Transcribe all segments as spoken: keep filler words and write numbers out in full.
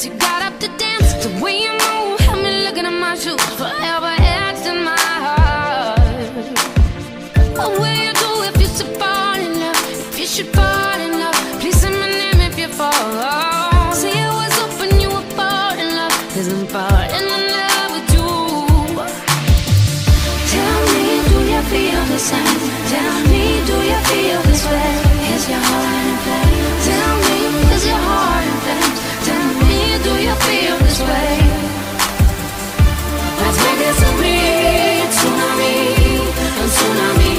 class, you got up to dance. The way you move, had me looking at my shoes, forever etched in my heart. What will you do if you should fall in love? If you should fall in love, please say my name if you fall. See, it was open, you were falling in love, 'cause I'm falling in love with you. Tell me, do you feel the same? Tell me, do you feel this way? Is your heart in flames? Tell me, is your heart in flames? Tell me, do you feel this way? Let's make this a big tsunami, a tsunami.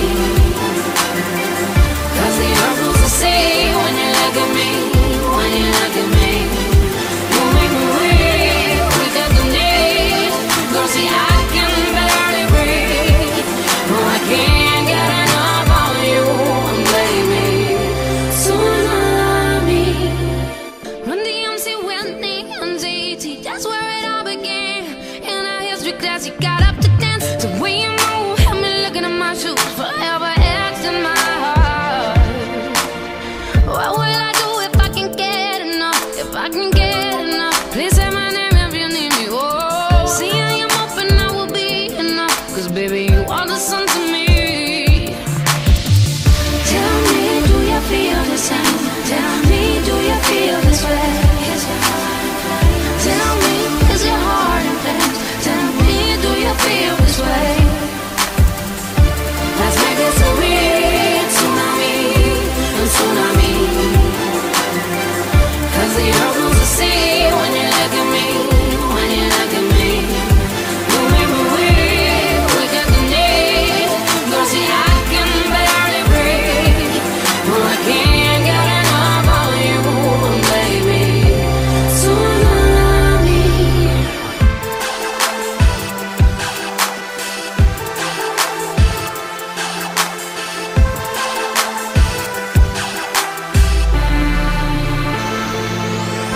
'Cause the earth moves the sea when you look at me, when you look at me. You make me weak, weak at the knees. Girl, see, I can barely breathe. No, I can't get enough of you, and baby, tsunami. Run D M C Whitney and Z T, that's where it all began. In a history class, you got up to dance. The way you move, had me looking at my shoes, forever etched in my heart. What will I do if I can get enough? If I can get enough, please say my name if you need me. Oh, see, I am open, I will be enough, 'cause baby, you are the sun to me. Tell me, do you feel the same? Tell me, do you feel this way? Is your heart in flames? Tell me, is your heart in flames? Tell me, do you feel this way? Let's make this a real tsunami, a tsunami. 'Cause the earth moves the sea when you look at me, when you look at me. You make me weak, weak at the knees. Girl, see, I can barely breathe. No, I can't get enough of you, baby, tsunami.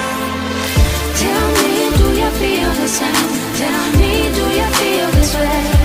Tell me, do you feel the same? Tell me, do you feel this way?